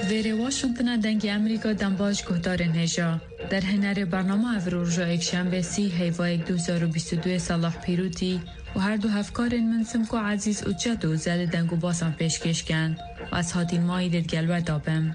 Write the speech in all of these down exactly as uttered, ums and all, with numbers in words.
ویر واشنطن دنگ امریکا دنباش گهدار نژا در هنر برنامه افروژا یک شنبه سی هیوای دو هزار و بیست و دو صلاح پیروتی و هر دو هفکار من سمکو عزیز و جد و زل دنگو باسان پیشکش کن و از هاتین مایی دید گلوه دابم.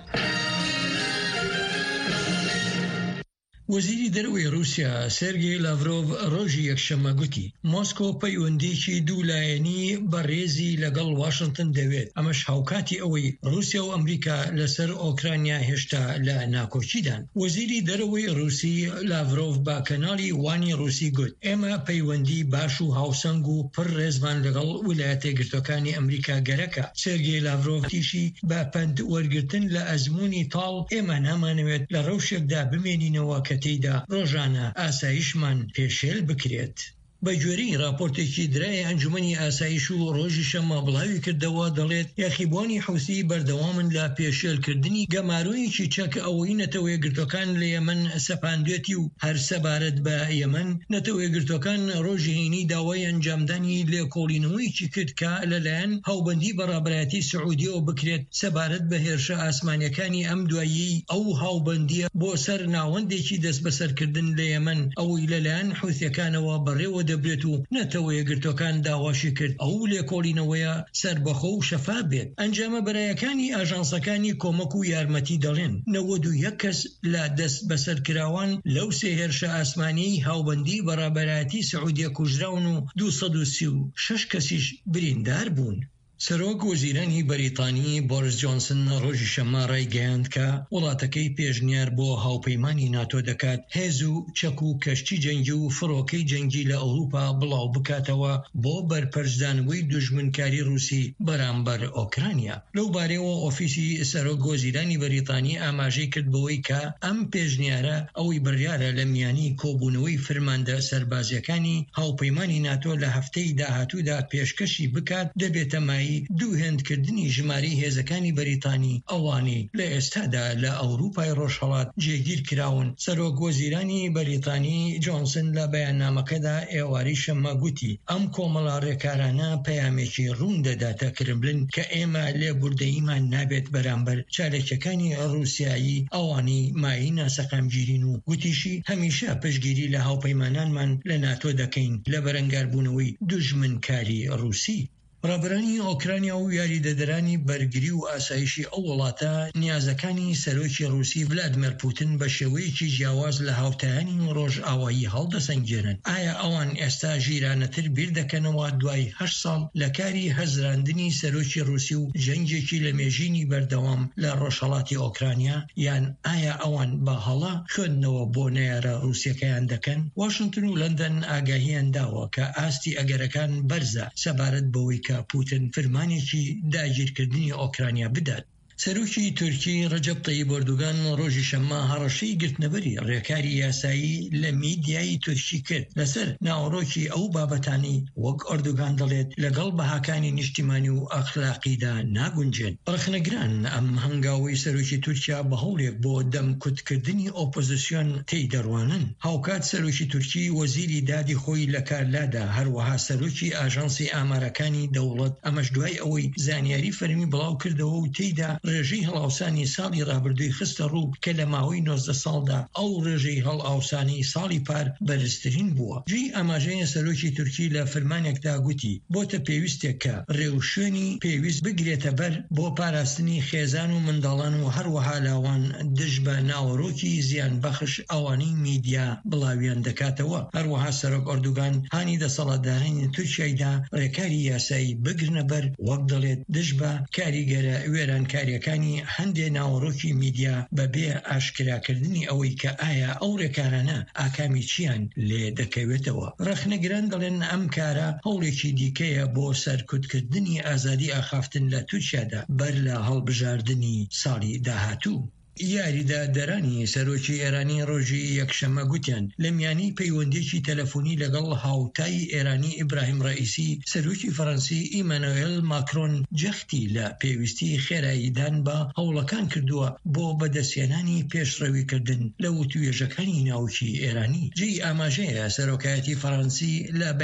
وەزیری دەرەوەی رووسیا سێرگێی لاڤرۆڤ ڕۆژی یەکشەممە گوتی مۆسکۆ پەیوەندیی دوولایەنی بەڕێزی لەگەڵ واشنگتن دەوێت، ئەمەش هاوکاتی ئەوەی رووسیا و ئەمریکا لەسەر ئۆکرانیا هێشتا لە ناکۆچیدان. وەزیری دەرەوەی رووسی لاڤرۆڤ با کەناڵی وانی رووسی گوت ئێمە پەیوەندی باش و هاوسەنگ و پڕ ڕێزمان لەگەڵ ویلایەتە یەکگرتووەکانی ئەمریکا گەرەکە. سێرگێی لاڤرۆڤ تیشی با پەند وەرگرتن لە ئەزموونی تاڵ ئێمە نامانەوێت لە ڕەوشێکدا بمێنینەوە کە تێیدا ڕۆژانە ئاسایشمان پێشێل بکرێت. بە گوێرەی راپۆرتێکی درای ئەنجومەنی ئاسایش و ڕۆژی شەممە بڵاوی کردەوە دەڵێت یاخیبوانی حوسی بەردەوامن لە پێشێلکردنی گەمارۆیەکی چەک ئەوەی نەتەوە یەکگرتووەکان لە یەمەن سەپاندوێتی و هەر سەبارەت بە یەمەن نەتەوە یەکگرتووەکان ڕۆژی هینی داوای ئەنجامدانی لێکۆڵینەوەیکی کرد کە لەلایەن هاوبەندی بەڕابەتی سعودیەوە بکرێت سەبارەت بە هێرشە ئاسمانیەکانی ئەم دوایی ئەو هاوبەندیە بۆ سەر ناوەندێکی دەست بەسەرکردن لە یەمەن ئەوەی لەلایەن حوسیەکانەوە بەڕێوە دەبرێت و نەتەوە یەکگرتووەکان داواشی کرد ئەو لێکۆڵینەوەیە سربەخۆ و شەفاف بێت. ئەنجامە بەرایەکانی ئاژانسەکانی کۆمەک و یارمەتی دەڵێن نەوەد و یەک کەس لە دەست بەسەرکراوان لەو سێ هێرشە ئاسمانی هاوبەندی بەڕابەتی سعودیە کوژراون و دووسەد و سی و شەش کەسیش بریندار بوون. سەرۆک وەزیرانی بەریتانی بۆریس جۆنسن ڕۆژی شەممە ڕایگەیاند کە وڵاتەکەی پێشنیار بۆ هاوپەیمانی ناتۆ دەکات هێز و چەک و کەشتی جەنگی و فڕۆکەی جەنگی لە ئەوروپا بڵاو بکاتەوە بۆ بەرپەرزدانەوەی دوژمنکاری رووسی بەرامبەر ئۆکرانیا. لەو بارەیەوە ئۆفیسی سەرۆک وەزیرانی بەریتانی ئاماژەی کرد بەوەی کە ئەم پێشنیارە ئەوەی بڕیارە لە میانی کۆبوونەوەی فرماندە سەربازیەکانی هاوپەیمانی ناتۆ لە هەفتەی داهاتوودا پێشکەشی بکات دەبێتە مای دوو هێندکردنی ژماری هێزەکانی بەریتانی ئەوانی لە ئێستادا لە ئەوروپای ڕۆژهەڵات جێگیر کراون. سەرۆک وەزیرانی بەریتانی جۆنسن لە بەیاننامەکەدا ئێواری شەممە گوتی ئەم کۆمەڵە ڕێکارانە پەیامێکی ڕوون دەداتە کرملن کە ئێمە لێبوردەییمان نابێت بەرامبەر چالێکیەکانی ڕووسیایی ئەوانی مای ناسەقامگیرین و گوتیشی هەمیشە پشتگیری لە هاوپەیمانانمان لە ناتۆ دەکەین لە بەرەنگاربوونەوەی دوژمنکاری ڕووسی. ڕابرانی ئۆکرانیا و یاریدەدەرانی بەرگری و ئاسایشی ئەو وڵاتە نیازەکانی سەرۆکی رووسی ڤلادیمیر پوتین بە شێوەیەکی جیاواز لە هاوتایانی ڕۆژ ئاوایی هەڵدەسەنگێنن. ئایا ئەوان ئێستا ژیرانەتر بیر دەکەنەوە دوای هەشت ساڵ لە کاری هەزراندنی سەرۆکی رووسی و جەنگێکی لە مێژینی بەردەوام لە ڕۆژهەڵاتی ئۆکرانیا، یان ئایا ئەوان بە هەڵا خوێندنەوە بۆ نەیارە رووسیەکەیان دەکەن؟ واشنگتن و لەندەن ئاگاهیان داوە کە ئاستی ئەگەرەکان بەرزە سەبارەت بەوەی کە پوتین فرمانێکی داگیرکردنی ئۆکرانیا بدات. سەرۆکی تورکی ڕەجەب تەیب ئەردوغان ڕۆژی شەممە هەڕەشەی گرتنەبەری ڕێکاری یاسایی لە میدیای تورکی کرد لەسەر ناوەڕۆکی ئەو بابەتانی وەک ئەردوغان دەڵێت لەگەڵ بەهاکانی نیشتیمانی و ئەخلاقیدا ناگونجێن. ڕخنەگران ئەم هەنگاوەی سەرۆکی تورکیا بە هەوڵێک بۆ دەمکوتکردنی ئۆپۆزیسیۆن تێی دەڕوانن. هاوکات سەرۆکی تورکی وەزیری دادی خۆی لە کارلادا هەروەها سەرۆکی ئاژانسی ئامارەکانی دەوڵەت، ئەمەش دوای ئەوەی زانیاری فەرمی بڵاو کردەوە و تێیدا ڕێژەی هەڵاوسانی ساڵی ڕابردووی خستە ڕوو کە لە ماوەی نۆزدە ساڵدا ئەو ڕێژەی هەڵئاوسانی ساڵی پار بەرزترین بووە. جێی ئاماژەیە سەرۆکی تورکی لە فەرمانێکدا گوتی بۆتە پێویستێک کە ڕێوشوێنی پێویست بگرێتە بەر بۆ پاراستنی خێزان و منداڵان و هەروەها لاوان دژ بە ناوەڕۆکی زیان بەخش ئەوانەی میدیا بڵاویان دەکاتەوە. هەروەها سەرۆک ئەردوغان هانی دەسەڵاتدارانی تورکیایدا ڕێکاری یاسایی بگرنە بەر وەک دەڵێت دژ بە کاریگەرە وێرانکاری ڕێکاریەکانی هەندێ ناوەڕۆکی میدیا بەبێ ئاشکراکردنی ئەوەی کە ئایا ئەو ڕێکارانە ئاکامی چیان لێ دەکەوێتەوە. ڕخنەگران دەڵێن ئەم کارە هەوڵێکی دیکەیە بۆ سەرکوتکردنی ئازادی ئاخافتن لە تورکیادا بەر لە هەڵبژاردننی ساڵی داهاتوو. یاریدادەرانی سەرۆکی ئێرانی ڕۆژی یەکشەممە گوتیان لە میانی پەیوەندێکی تەلەفۆنی لەگەڵ هاوتای ئێرانی ئیبراهیم ڕائیسی سەرۆکی فەڕەنسی ئیمانوئێل ماکرۆن جەختی لە پێویستی خێراییدان بە هەوڵەکان کردووە بۆ بەدەستهێنانی پێشڕەویکردن لە وتوێژەکانی ناوچی ئێرانی. جێی ئاماژەیە سەرۆکایەتی فەڕەنسی لە